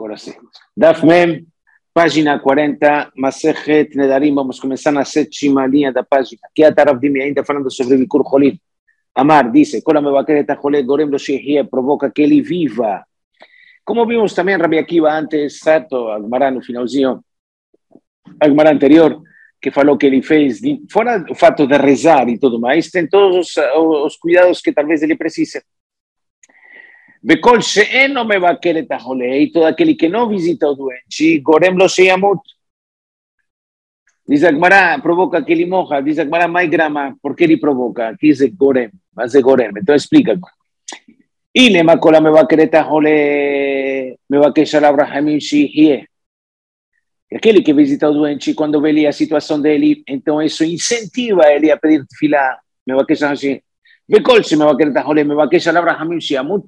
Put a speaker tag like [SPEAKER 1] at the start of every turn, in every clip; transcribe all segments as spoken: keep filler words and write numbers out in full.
[SPEAKER 1] Ahora sí. Daf Mem, página quarenta, Masejet Nedarim, vamos começar na sétima linha da página. Aqui a Taravdim ainda falando sobre Bikur Cholim. Amar dice, Kola Mevakereta Jolé Gorem Lo Shehie, provoca que ele viva. Como vimos também Rabi Akiva antes, certo? Agmará no finalzinho, Agmará anterior, que falou que ele fez, fora o fato de rezar e tudo mais, tem todos os, os cuidados que talvez ele precise. Bekol she'en no mevaker et ha'cholei, e todo aquele que não visita o doente, gorem lo sheyamut. Diz Agmará, provoca que ele morra. Diz Agmará, mai grama, por que ele provoca? Aqui diz gorem, mas é gorem. Então explica. E lema kola mevaker et ha'cholei, mevaker shalav rahamim shihie. Aquele que visita o doente, quando vê a situação dele, então isso incentiva ele a pedir tefilá. Mevaker shalav shihie. Bekol she'en mevaker et ha'cholei, mevaker shalav rahamim sheyamut.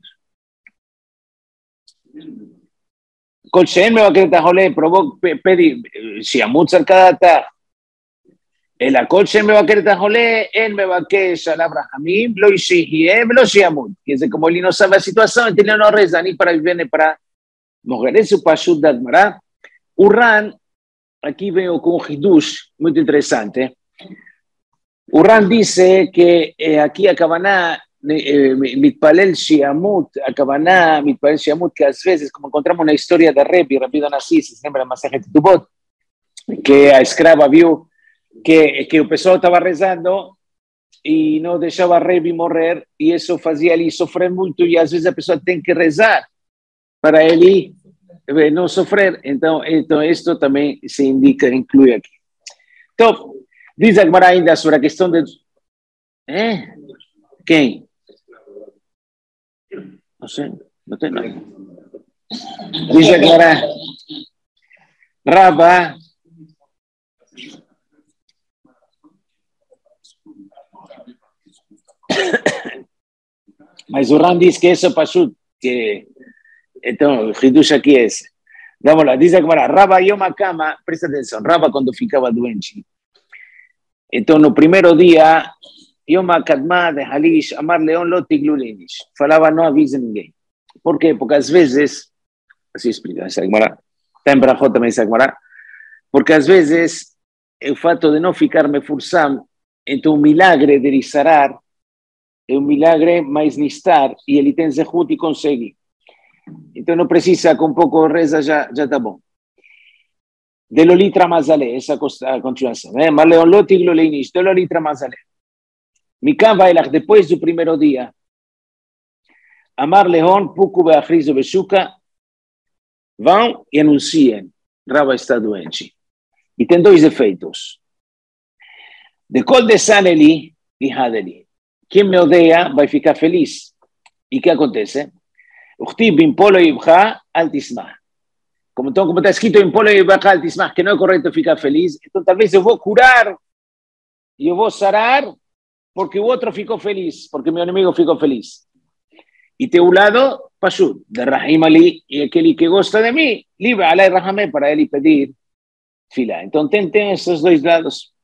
[SPEAKER 1] Kol she'en mevaker et ha'cholei, provoca pedir sheyamut cercadata. El kol she'en mevaker et ha'cholei, en mevaker shalav rahamim lo yishihie velo sheyamut. Que es como ele não sabe a situação, então ele não reza nem para viver nem para morrer. Esse é o pashut da Agmará. O Ran, aqui vem com um hidush muito interessante. O Ran disse que eh, aqui a Kavaná Mitpalel Shiamut, a Kavaná Mitpalel Shiamut, que às vezes, como encontramos na história da Rebbe, Rabbi Donassi, se lembra da Masejet Ketubot, que a escrava viu que, que o pessoal estava rezando e não deixava a Rebbe morrer, e isso fazia ele sofrer muito, e às vezes a pessoa tem que rezar para ele não sofrer. Então, então isto também se indica, inclui aqui. Então, diz a Gemara ainda sobre a questão de... Eh? Quem? Não sei, não tem nada. Diz a Gemara, Raba, mas o Ran diz que isso é pashut, que então, o hidush aqui é esse. Vamos lá, diz a Gemara, Raba Yom HaKama, presta atenção, Raba quando ficava doente. Então, no primeiro dia, Yom HaKadma de Halish, Amar Leon lo tiglu leinish. Falava, não avise ninguém. Por quê? Porque às vezes, assim explica essa Gemara, está em Brachot também essa Gemara, porque às vezes, o fato de não ficar mefursam, então o milagre de ele sarar, é um milagre mais nistar, e ele tem zehut e consegue. Então não precisa, com pouco reza já já está bom. De Lolitra Mazalé, essa a continuação. Mas Leon Lotiglo Leinish, de Lolitra Mazalé. Mikan Vailach, depois do primeiro dia, Amar Leon, Puku Beachrizo Beshuka, vão e anunciem, Raba está doente. E tem dois efeitos. De Kol de Saneli e Hadeli. Quem me odeia vai ficar feliz. E o que acontece? Como, então, como está escrito em Polo e Bachal Tismah, que não é correto ficar feliz, então talvez eu vou curar e eu vou sarar porque o outro ficou feliz, porque meu inimigo ficou feliz. E tem o lado, Pashut, de Rahim Ali, e aquele que gosta de mim, livre, Alay Rahamé, para ele pedir fila. Então tem, tem esses dois lados.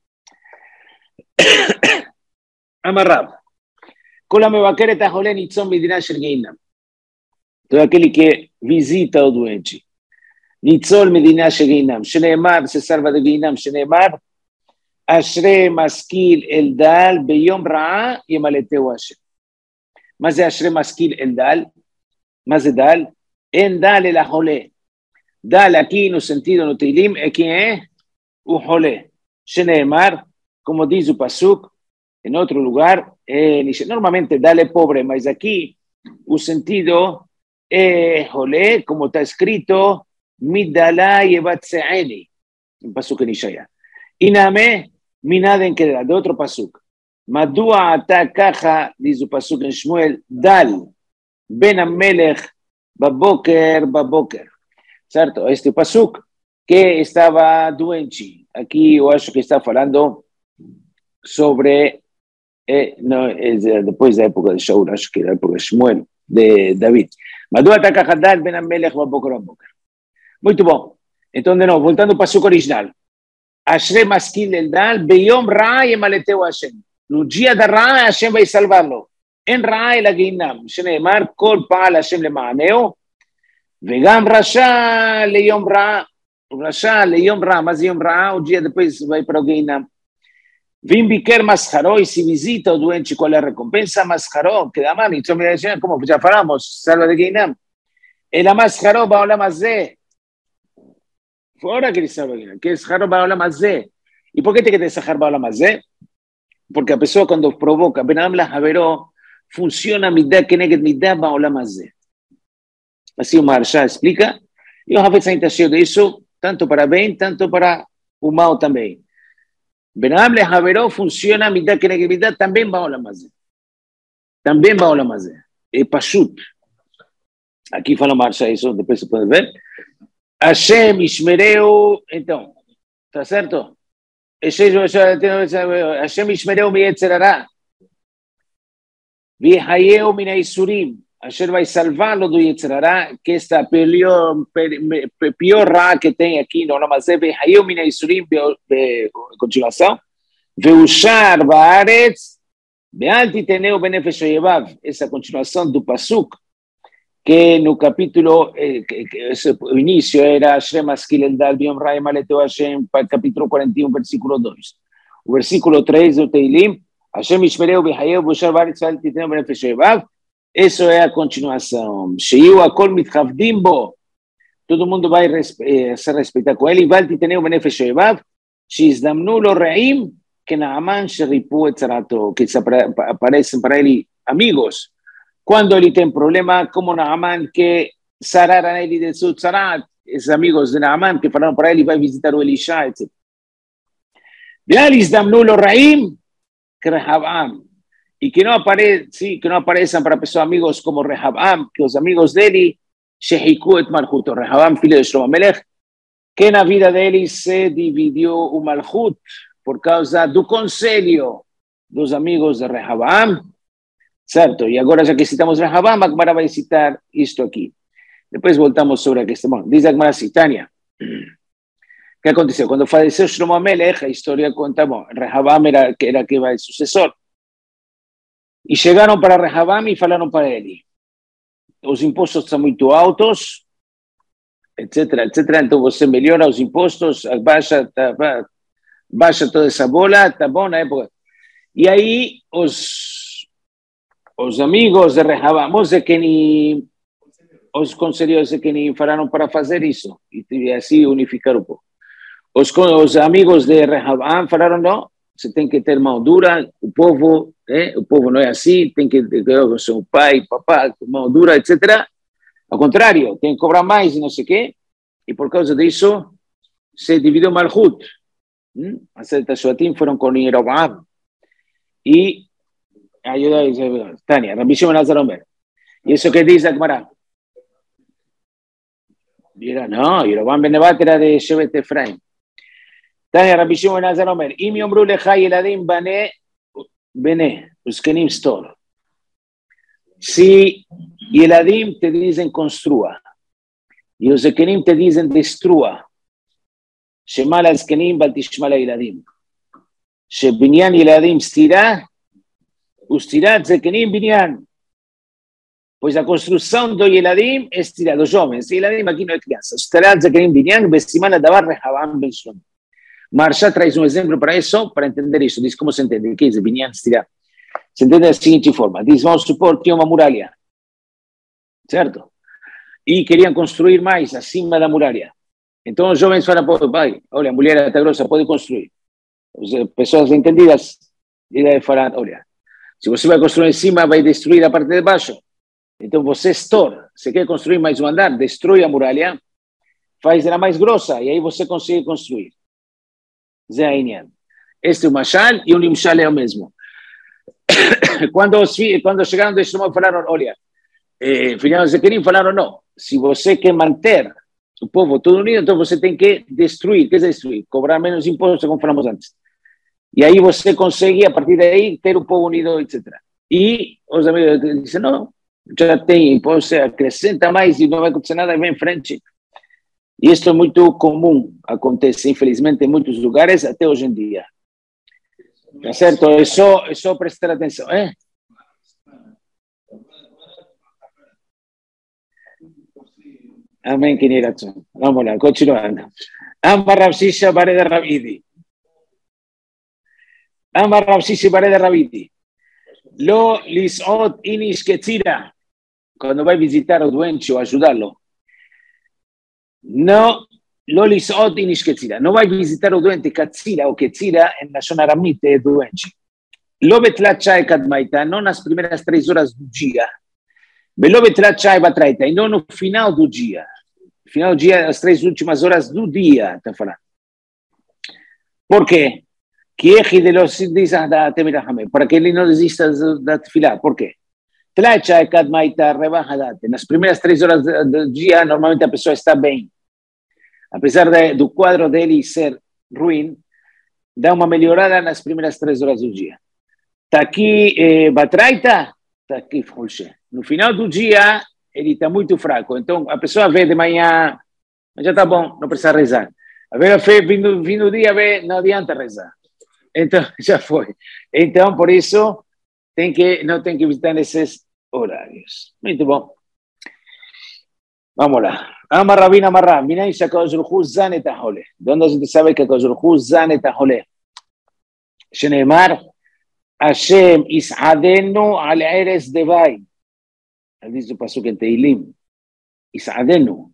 [SPEAKER 1] Amarrado. Kola Mevaker et ha'cholei nitzom midina shel Geinam. Todo aquele que visita o doente. Nitzol medina shel Geinam. Shneimar, se salva de Geinam. Shneimar, Ashrei maskil eldal beyom ra'a yemaleteu Hashem. Mas é Ashrei maskil eldal. Mas é dal. En dal el ha'cholei. Dal aqui no sentido no Teilim é quem é o cholei. Shneimar, como diz o Pasuk, em outro lugar, é, normalmente dal é pobre, mas aqui o sentido é cholei, como está escrito, midala yevatse'eni, em Pasuk em Ishaya. Iname, minaden queda, de outro Pasuk. Madua ata kacha, diz o Pasuk em Shmuel, dal, ben amelech, baboker, baboker. Certo? Este Pasuk que estava doente. Aqui eu acho que está falando sobre, eh, não, é depois da época de Shaul, acho que era a época de Shmuel, de David. Madua takahadal ben amelech baboker baboker. Muito bom. Então, de novo, voltando para o Pasuk original. Ashrei maskil eldal beyom ra'a yemaleteu Hashem. No dia da ra'a, Hashem vai salvá-lo. En ra'a el Geinam. Shneimar kol pa'al Hashem lema'aneu. Vegam Rasha Leyom Ra. Rasha Leyom Ra, mas Yom Ra, o dia depois vai para o Geinam. Vim biquer mascaró, e se visita o doente, qual é a recompensa? Mascaró, que dá mal. Então, como já falamos, salva de Geinam. Ele mascaró vai olhar mais é. Fora que ele sabe que é sahar ba'olam hazeh. E por que tem que ter sahar ba'olam hazeh? Porque a pessoa, quando provoca, benam la haveró, funciona midah keneged midah ba'olam hazeh. Assim o Maharsha explica. E o Hafetz Haim está cheio disso, tanto para bem, tanto para o mal também. Benam la haveró, funciona midah keneged midah, também ba'olam hazeh. Também ba'olam hazeh. É pashut. Aqui fala o Maharsha isso, depois você pode ver. Hashem Ishmereu, então, tá certo? Hashem Ishmereu mi Yetzer Hara, Vihayeu min Haisurim, Hashem vai salvá-lo do Yetzer Hara, que esta pior, pior ra que tem aqui no Olam Hazeh, Vihayeu min Haisurim, continuação, Veushar Baaretz, Ve'al titeneu benefesh oyevav, essa continuação do Pasuk, que no capítulo, eh, que, que ese, o inicio era Hashem Askil Eldad Biom Rai Maleteo Hashem, capítulo cuarenta y uno, versículo dos. O versículo tres do Teilim, Hashem Ishmereu Bihayeu Bushar Baritz Al Titneu Benefesh Oyevav, isso é a continuação. Sheiu Akol Mitchavdim Bo, todo mundo vai eh, se respeitar com ele, Val Titneu Benefesh Oyevav, Shizdamnu Lo Reim, que Naaman Sheripu Etzarato, que aparecem para ele amigos. Quando ele tem problema, como Naaman, que sararam ele de seu tzarat, esses amigos de Naaman que falaram para ele, vai visitar o Elisha, etcétera. Que Rehabam, e que não apareçam, que não apareçam para pessoas amigos como Rehabam, que os amigos dele, Shehiku et Malchut, Rehabam, filho de Shlomo Melech, que na vida dele se dividiu o Malchut por causa do conselho dos amigos de Rehabam. Certo? E agora, já que citamos Rehabam, a Gemara vai citar isto aqui. Depois voltamos sobre a questão. Diz a Gemara Citânia. O que aconteceu? Quando faleceu Shlomo Amelech, a história conta, bom, Rehabam era, era que vai sucessor. E chegaram para Rehabam e falaram para ele: os impostos são muito altos, etc, etcétera. Então você melhora os impostos, baixa, tá, baixa toda essa bola, tá bom na época. E aí, os. Os amigos de Rehabam, os Zekenim, os conselheiros Zekenim falaram para fazer isso, e assim unificar um pouco. Os, os amigos de Rehabam falaram, não, você tem que ter mão dura, o povo, eh, o povo não é assim, tem que ter com seu pai, papá, mão dura, etcétera. Ao contrário, tem que cobrar mais e não sei o quê, e por causa disso se dividiu Malchut. Hum? As Tashuatim foram com Yeroboam, e ayuda a Tania, Rabbi Shimon Elazar Omer. ¿Y eso qué dice Agmará? Dirá, no, Yeroboam ben Nebat era de Shevet Efraim. Tania, Rabbi Shimon Elazar Omer. Im yomru lecha yeladim bane bene, uskenim stor. Si yeladim te dicen construa, y los zkenim te dicen destrua, shemal al zkenim bal tishmal al yeladim. Shebinyan yeladim stira, Ustirat Zekenim Binyan. Pois a construção do Yeladim é estirar dos homens. Yeladim aqui não é criança. Ustirat Zekenim Binyan, Bessimana Davar Rehabam Ben Shlomo. Maharsha traz um exemplo para isso, para entender isso. Diz como se entende. O que é Binyan, estirar? Se entende da seguinte forma. Diz, vamos supor, tinha uma muralha. Certo? E queriam construir mais acima da muralha. Então os jovens falam para o pai, olha, a mulher está grossa, pode construir. As pessoas entendidas, ele falam, olha, se você vai construir em cima, vai destruir a parte de baixo. Então você estoura. Você quer construir mais um andar, destrói a muralha, faz ela mais grossa, e aí você consegue construir. Zé Ainian. Este é o Mashal, e o Nimshal é o mesmo. Quando, os, quando chegaram de Shlomo, falaram, olha, eh, filhos de Kerim falaram, não, se você quer manter o povo todo unido, então você tem que destruir. O que é destruir? Cobrar menos impostos, como falamos antes. E aí você consegue, a partir daí, ter o povo unido, etcétera. E os amigos dizem, não, já tem, você acrescenta mais e não vai acontecer nada, vem em frente. E isso é muito comum, acontece, infelizmente, em muitos lugares, até hoje em dia. Tá certo? É só, é só prestar atenção. É? Amén, Kiniratzon. Vamos lá, continuando. Amar Rav Shisha Bare de Rabidi. Amar Rav Shisha Bare de Rabidi. Lo lisot inish ketzira. Quando vai visitar o doente ou ajudá-lo, não, lo lisot inish ketzira. Não vai visitar o doente katzira ou ketzira em Lashon Aramite é doente. Lo betlat chai kadmaita, não nas primeiras três horas do dia. Belo betlat chai batraita, e não no final do dia. Final do dia, as três últimas horas do dia, está falando. Por quê? Para que ele não desista da tefilá. Por quê? Nas primeiras três horas do dia, normalmente a pessoa está bem. Apesar de, do quadro dele ser ruim, dá uma melhorada nas primeiras três horas do dia. Está aqui eh, batraita, está aqui fulche. No final do dia, ele está muito fraco. Então, a pessoa vê de manhã, já está bom, não precisa rezar. A ver, a fé, vindo, vindo o dia, vê, não adianta rezar. Então, já foi. Então, por isso, tem que, não tem que visitar nesses horários. Muito bom. Vamos lá. Amar Rabin Amarra, Minay Shakadosh Baruch Hu Zan et HaHole. ¿De dónde se sabe que Kadosh Baruch Hu Zan et HaHole? Sheneemar, Hashem Is'adenu al Eres Devai. Dice el pasuk en Teilim. Is'adenu.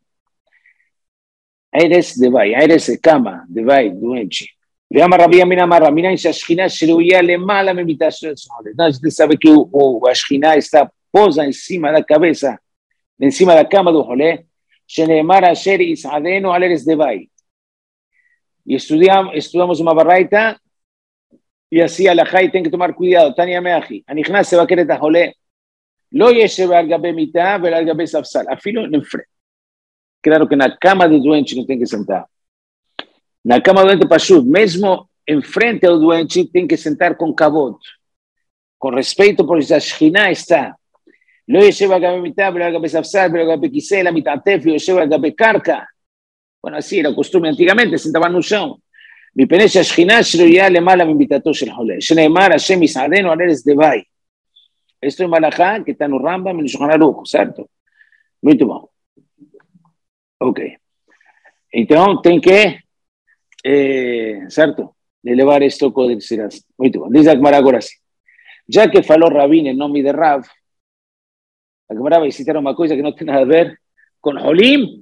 [SPEAKER 1] Eres Devai. Eres se cama. Devai, doente. Veamos Rabbi Yamin Amarra, Minay Shashchina Sheruya Lemala Memitash HaHole. No, usted sabe que o Ashchina está posa encima de la cabeza, encima de la cama do Hole. Sheneemar Asher Is'adenu al Eres Devai. Y estudiamos, estudiamos una barraita y así alajá y ten que tomar cuidado. Tania Meaji, Anichnas se va a querer tajolé. Lo yeshebe al gabe mitad, pero al gabe safsal. Afilo en frente. Claro que en la cama do doente não tem que sentar. Na cama do doente pashut, mesmo em frente ao doente, tem que sentar com kavod. Com respeito, porque a Shekhinah está. Lo yeshebe al gabe mitad, pero al gabe safsal, pero al gabe kisei, la mitatef, yeshebe al gabe karka. Bueno, así era costumbre antiguamente, sentaban no chão. מפני שהשכינה שרויה למעלה ממיטתו של חולה. שנאמר, השם יסעדנו על ארץ דווי. Esto es malajá que está en Rambam, en Shulchan Aruch, certo? Muito bom. Ok. Então, tem que, eh, certo? Elevar esto com o Siras. Muito bom. Diz a Gemara agora assim. Já que falou Rabin em nome de Rav, a Gemara vai citar uma coisa que não tem nada a ver com Holim.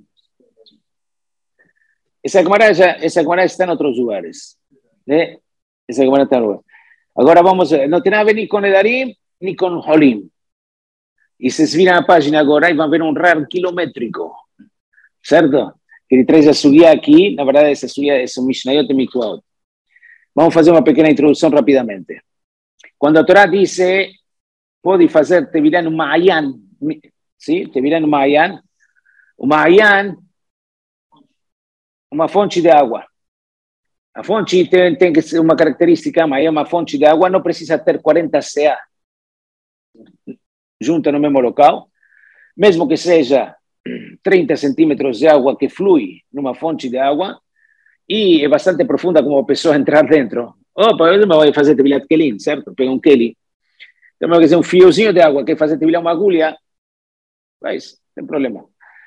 [SPEAKER 1] Essa Gemara, já, essa Gemara está em outros lugares. Né? Essa Gemara está em lugar. Agora vamos, não tem nada a ver nem com Nedarim, nem com Holim. E vocês viram a página agora e vão ver um rar quilométrico. Certo? Que ele traz a sugia aqui, na verdade essa sugia é o Mishnayot e Mikvaot. Vamos fazer uma pequena introdução rapidamente. Quando a Torá diz, pode fazer tevilá no Ma'ayan, sim? Tevilá no Ma'ayan. O Ma'ayan, uma fonte de água. A fonte tem, tem que ser uma característica, mas é uma fonte de água, não precisa ter quarenta C A junta no mesmo local, mesmo que seja trinta centímetros de água que flui numa fonte de água, e é bastante profunda como a pessoa entrar dentro. Opa, eu não vou fazer tevilat kelim, certo? Pega um keli. Então, vai fazer um fiozinho de água, quer fazer tevilat uma agulha, faz, não tem problema.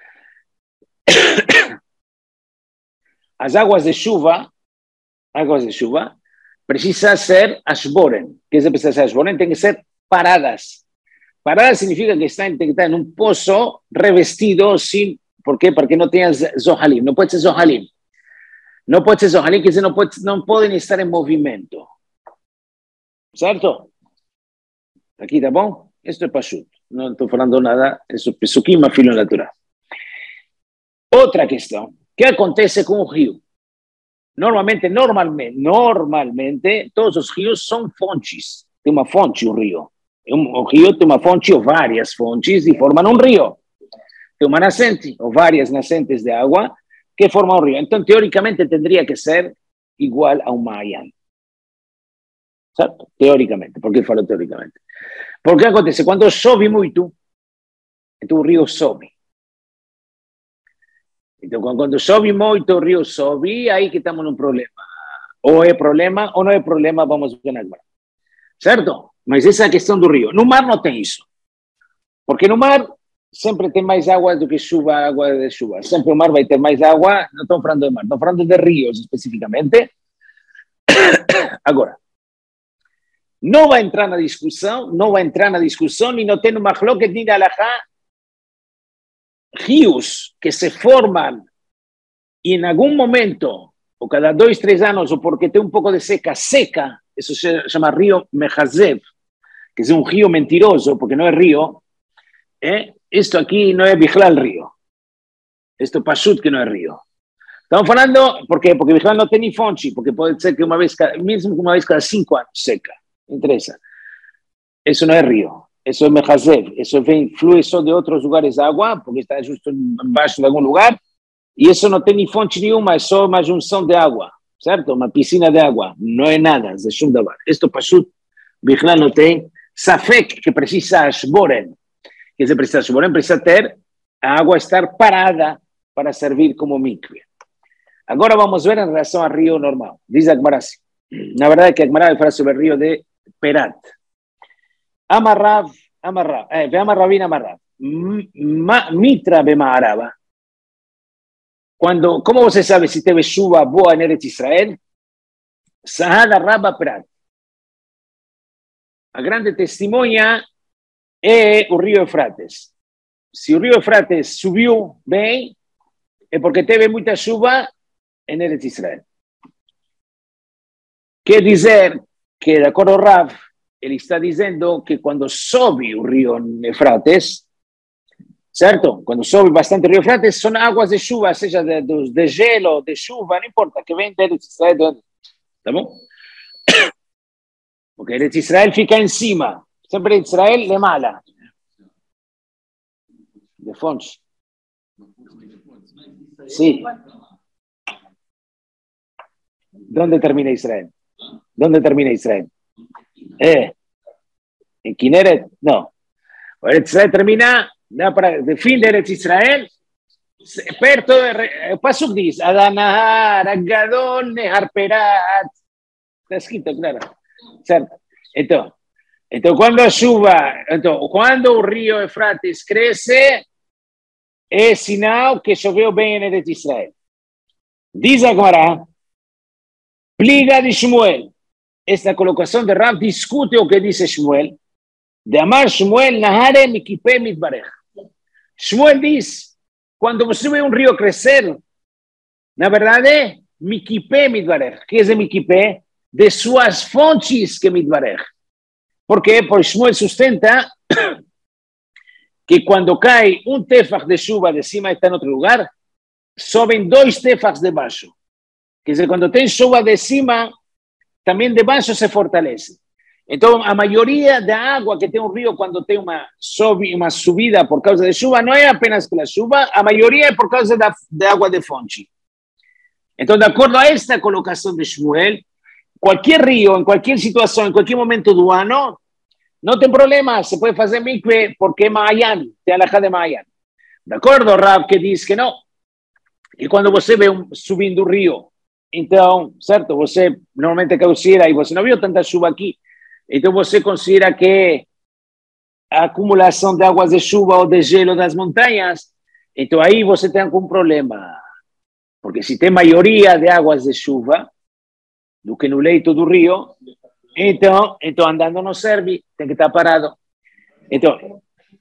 [SPEAKER 1] As águas de chuva, águas de chuva, precisa ser ashboren. ¿Qué se precisa ser ashboren? Tem que ser paradas. Paradas significa que están, tem que estar en un pozo revestido sin, ¿por qué? Porque no tengas zohalim. No puede ser zohalim. No puede ser zohalim, que no, puede, no pueden estar en movimiento. ¿Cierto? Aquí está bom? Esto es pashut. No estoy hablando nada. Eso es pesukim a filo natural. Otra cuestión. ¿Qué acontece con un río? Normalmente, normalmente, normalmente, todos los ríos son fontes. Tiene una fonte un río. Un, un río tiene una fonte o varias fontes y forman un río. Tiene una nascente o varias nascentes de agua que forman un río. Entonces, teóricamente, tendría que ser igual a un Ma'ayan. ¿Cierto? Teóricamente. ¿Por qué falo teóricamente? Porque acontece, cuando chove muito, entonces un río sobe. Então, quando chove muito, o rio sobe, aí que estamos num problema. Ou é problema, ou não é problema, vamos ver agora. Certo? Mas essa é a questão do rio. No mar não tem isso. Porque no mar, sempre tem mais água do que chuva, água de chuva. Sempre o mar vai ter mais água, não estamos falando de mar, estamos falando de rios especificamente. Agora, não vai entrar na discussão, não vai entrar na discussão e não tem uma mahloket nem de halachá, rios que se formam e em algum momento, ou cada dois, três anos, ou porque tem um pouco de seca, seca, isso se chama rio Mehazev, que é um rio mentiroso, porque não é rio, eh? Isto aqui não é Bichlal rio. Isto é Pashut que não é rio. Estamos falando, por quê? Porque Bichlal não tem nem fonte, porque pode ser que uma vez, mesmo que uma vez cada cinco anos, seca. Não interessa. Isso não é rio. Isso é Mehazev. Isso vem, flui só de outros lugares de água, porque está justo embaixo de algum lugar, e isso não tem nem fonte nenhuma, é só uma junção de água, certo? Uma piscina de água. Não é nada, é shum davar. Isto Pashut, Bichlal não tem. Safek, que precisa Shboren, que se precisa Shboren, precisa ter a água estar parada para servir como mikve. Agora vamos ver em relação ao rio normal. Diz a Gemara assim. Na verdade que a Gemara vai falar sobre o rio de Perat. Amarrav, amarrav, eh, ve amarravin amarrav. Mitra bema'arava. Quando, como você sabe se teve chuva boa em Eretz Israel? Sahada Rabba Perat. A grande testemunha é o rio Eufrates. Se o rio Eufrates subiu bem, é porque teve muita chuva em Eretz Israel. Quer dizer que, de acordo com Rav, ele está dizendo que quando sobe o rio Eufrates, certo? Quando sobe bastante o rio Eufrates, são águas de chuva, seja de, de, de gelo, de chuva, não importa, que vem de Eretz Israel, tá bom? Porque Eretz Israel fica em cima. Sempre Israel é mala. De fontes. Sim. ¿Dónde termina Israel? ¿Dónde termina Israel? Eh, ¿En Kineret? No. Eretz Israel termina para, de fin de Eretz Israel, perto de Pasuk dice, Adanahar, Agadol, Nehar Perat. Está escrito, claro. ¿Cierto? Entonces, entonces cuando suba, entonces, cuando el río Eufrates crece, es sinal que llovió bien en Eretz Israel. Dice Gemara, pliga de Shmuel. Esta colocación de Rav discute lo que dice Shmuel. De amar Shmuel, Nahare Mikipe Mitbarej. Shmuel dice, cuando você ve un río crecer, na verdade, Mikipe Mitbarej. ¿Qué es de Mikipe? De suas fontes que Mitbarej. Porque por Shmuel sustenta que cuando cae un tefach de chuva de cima está en otro lugar, soben dos tefachs de baixo. Que es cuando tem chuva de cima, también de baixo se fortalece. Entonces, a mayoría de agua que tem un río cuando tem una, una subida por causa de chuva, no es apenas pela chuva, a mayoría es por causa de, de agua de fonte. Entonces, de acuerdo a esta colocación de Shmuel, cualquier río, en cualquier situación, en cualquier momento do ano, no tem problema, se puede hacer mikve porque es Maayan, te aleja de Maayan. De acuerdo, Rav, que dice que no, que cuando você ve um, subindo o rio, então, certo, você normalmente considera, e você não viu tanta chuva aqui, então você considera que a acumulação de águas de chuva ou de gelo das montanhas, então aí você tem algum problema. Porque se tem maioria de águas de chuva do que no leito do rio, então, então andando não serve, tem que estar parado. Então,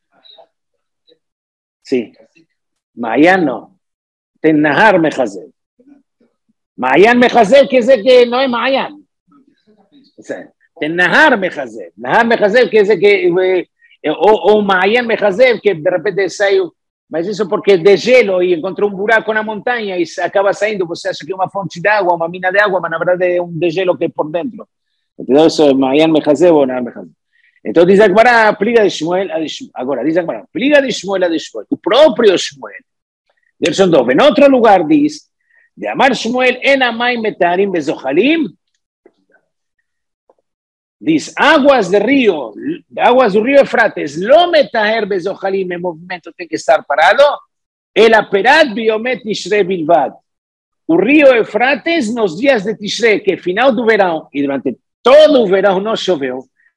[SPEAKER 1] sim, Maayan não, tem Nahar Mechazev. Maayan Mechazev quer dizer que não é Maayan. Tem Nahar Mechazev. Nahar Mechazev quer dizer que, ou, ou Maayan Mechazev, que de repente saiu, mas isso porque de gelo e encontrou um buraco na montanha e acaba saindo, você acha que é uma fonte de água, uma mina de água, mas na verdade é um de gelo que é por dentro. Então isso é Maayan Mechazev ou Nahar Mechazev. Então diz agora, pliga de Shmuel, agora diz agora, pliga de Shmuel a de Shmuel. O próprio Shmuel, versão dois, em outro lugar diz, de amar Shmuel, en amai metarim bezohalim, diz, águas de rio, águas do rio Eufrates, lo metaher bezohalim, em movimento tem que estar parado, el aperat biomet Tishrei bilvad. O rio Eufrates, nos dias de Tishrei, que é final do verão, e durante todo o verão não choveu,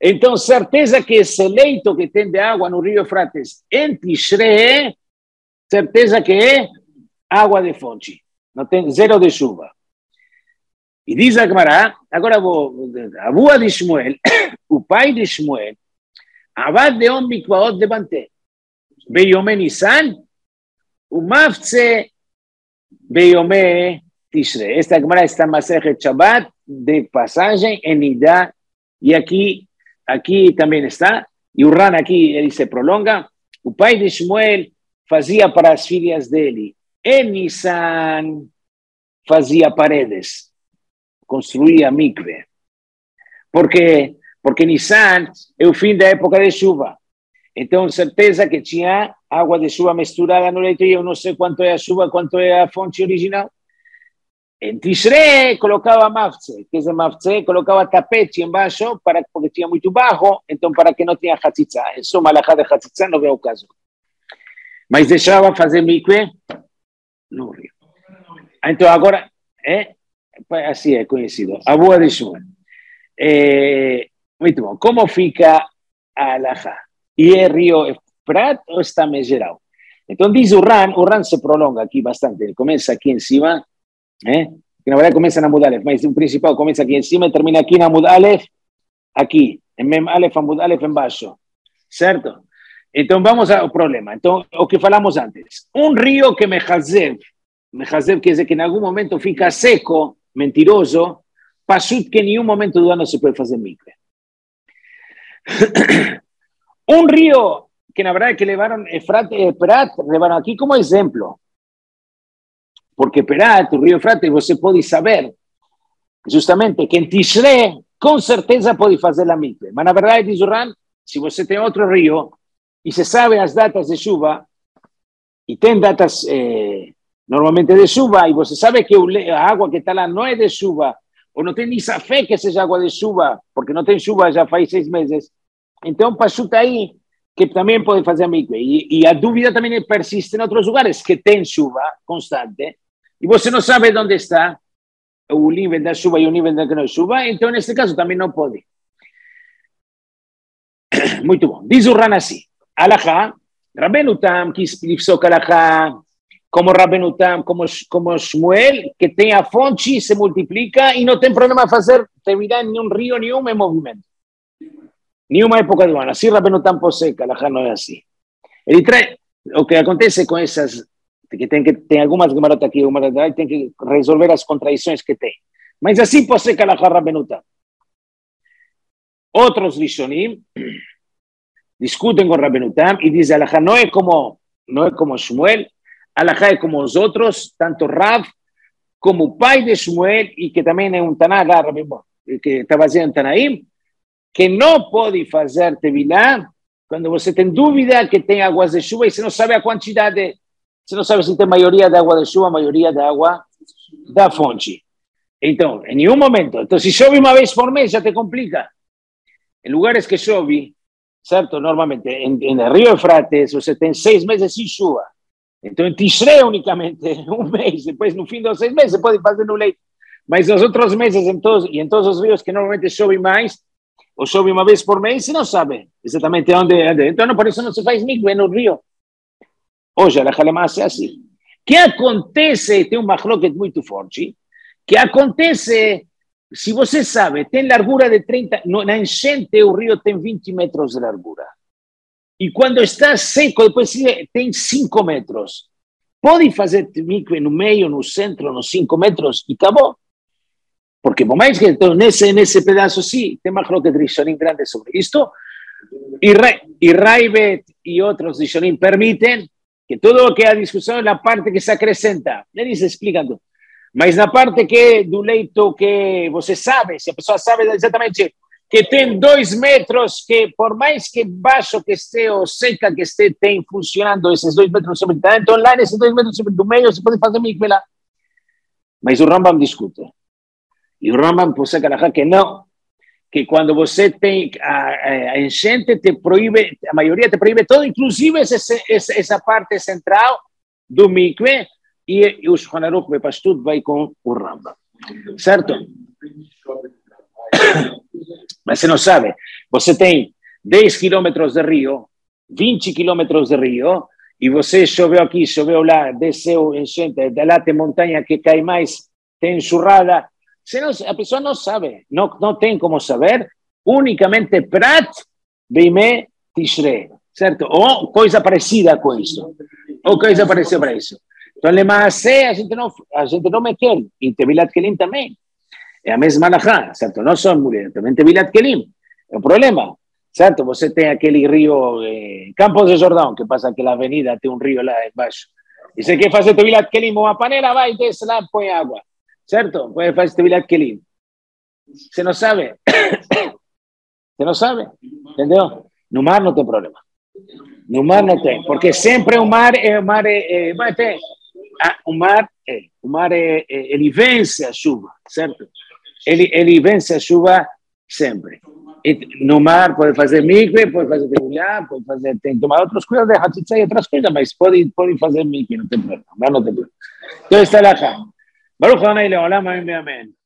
[SPEAKER 1] Então, certeza que esse leito que tem de água no Rio Eufrates em Tishrei, certeza que é água de fonte. Não tem zero de chuva. E diz a Gemara, agora vou, a avó de Shmuel, o pai de Shmuel, Abad de Om Mikvaot de Bante, Beyome Nisan, o Mafze Beyome Tishrei. Esta Gemara está en Masechet Shabbat, de passagem em Nidá, e aqui, aqui também está, e o Ran aqui ele se prolonga. O pai de Shmuel fazia para as filhas dele, em Nisan, fazia paredes, construía mikve. Por quê? Porque Nisan é o fim da época de chuva. Então, certeza que tinha água de chuva misturada no leito, e eu não sei quanto é a chuva, quanto é a fonte original. Em Tishrei, colocava mafze, que é mafze, colocava tapete embaixo, para, porque tinha muito barro, então para que não tinha hatzitza. Isso é uma alahá de hatzitza, não é o caso. Mas deixava fazer mikve no rio. Então, agora, é, assim é conhecido, a boa de Shmuel. É, muito bom. Como fica a alahá? E é rio Efrat ou está mais geral? Então, diz o Ran, o Ran se prolonga aqui bastante, ele começa aqui em cima, eh? que na verdade começa na Amud Aleph, mas o principal começa aqui em cima e termina aqui na Amud Aleph, aqui, em Mem Aleph, Amud Aleph embaixo, certo? Então vamos ao problema. Então, o que falamos antes, um rio que mechazev, mechazev quer dizer que em algum momento fica seco, mentiroso, passut que em nenhum momento do ano se pode fazer mikve. Um rio que na verdade que levaram Efrat e Perat, levaram aqui como exemplo. Porque Perat, o rio Eufrates, você pode saber justamente que em Tishrei, com certeza pode fazer a mikve. Mas na verdade, diz o Ran, se você tem outro rio, e se sabe as datas de chuva, e tem datas eh, normalmente de chuva, e você sabe que a água que está lá não é de chuva, ou não tem nem fé que seja água de chuva, porque não tem chuva já faz seis meses, então passuta aí, que também pode fazer a mikve. E, e a dúvida também persiste em outros lugares que tem chuva constante, e você não sabe onde está o nível da chuva e o nível da que não é chuva, então nesse caso também não pode. Muito bom. Diz o Ran assim, alahá, Rabbeinu Tam, que explica alahá, como Rabbeinu Tam, como, como Shmuel, que tem a fonte, se multiplica e não tem problema fazer terminar nenhum rio, nenhum em movimento. Nenhuma época do ano. Assim Rabbeinu Tam poseca, alahá não é assim. Ele traz, o que acontece com essas, que tem, que, tem algumas gemarotas aqui, algumas lá, tem que resolver as contradições que tem. Mas assim poseca alahá Rabbeinu Tam. Outros Rishonim discutem com Rabbeinu Tam e dizem, alahá não é como, não é como Shmuel, alahá é como os outros, tanto Rav como o pai de Shmuel, e que também é um Taná, que está baseado em Tanaim, que não pode fazer tevilá quando você tem dúvida que tem águas de chuva e você não sabe a quantidade, você não sabe se tem maioria de água de chuva, maioria da água da fonte. Então, em nenhum momento. Então, se chove uma vez por mês, já te complica. Em lugares que chove, certo? Normalmente, em, em Rio Eufrates, você tem seis meses sem chuva. Então, em Tishrei, unicamente, um mês. Depois, no fim dos seis meses, você pode fazer no leito. Mas nos outros meses, em todos, e em todos os rios que normalmente chove mais, ou chove uma vez por mês, você não sabe exatamente onde é. Então, não, por isso não se faz mikve no rio. Hoje, a Jalemasse é assim. O que acontece, tem um machloket muito forte, que acontece, se você sabe, tem largura de trinta, na enchente o rio tem vinte metros de largura. E quando está seco, depois tem cinco metros. Pode fazer mikve no meio, no centro, nos cinco metros, e acabou. Porque, por mais que então, nesse, nesse pedaço, sim, tem machloket rishonim grande sobre isto, e, e Raibet e outros rishonim permitem que tudo o que é a discussão é a parte que se acrescenta. Eles explicam tudo. Mas na parte que do leito que você sabe, se a pessoa sabe exatamente que tem dois metros, que por mais que baixo que esteja ou seca que esteja, tem funcionando esses dois metros sobre o então lá nesses dois metros do meio você pode fazer mikve lá. Mas o Rambam discute. E o Rambam pode ser que não, que quando você tem a, a enchente te proíbe, a maioria te proíbe todo, inclusive esse, esse, essa parte central do mikve, e, e o Shulchan Aruch Bepashtut vai com o Rambam. Certo? Mas você não sabe. Você tem dez quilômetros de rio, vinte quilômetros de rio, e você choveu aqui, choveu lá, desceu enchente, de lá tem montanha que cai mais, tem enxurrada. Não, a pessoa não sabe, não, não tem como saber, unicamente Prat, Beimé, Tishrei, certo? Ou coisa parecida com isso, ou coisa parecida para isso. Então, Lemassé, a gente não, a gente não meter, em Tevilat Kelim também, é a mesma alahá, certo? Não são mulheres, também Tevilat Kelim, é um problema. Certo? Você tem aquele rio eh, Campos de Jordão, que passa aquela avenida, tem um rio lá embaixo. E você quer fazer Tevilat Kelim, uma panela, vai, desce lá, põe água. Certo? Pode fazer Tevilat Kelim. Você não sabe? Você não sabe? Entendeu? No mar não tem problema. No mar não tem. Porque sempre o mar é... O mar, é, é, mas tem, ah, o mar, é, o mar é, é, ele vence a chuva, certo? Ele, ele vence a chuva sempre. No mar pode fazer mikve, pode fazer tevilá, pode fazer, tem que tomar outras coisas de hatzitza e outras coisas, mas pode, pode fazer mikve, não tem problema, mas não tem problema. Então está lá. Baruch Adonai leolam, amém, amém.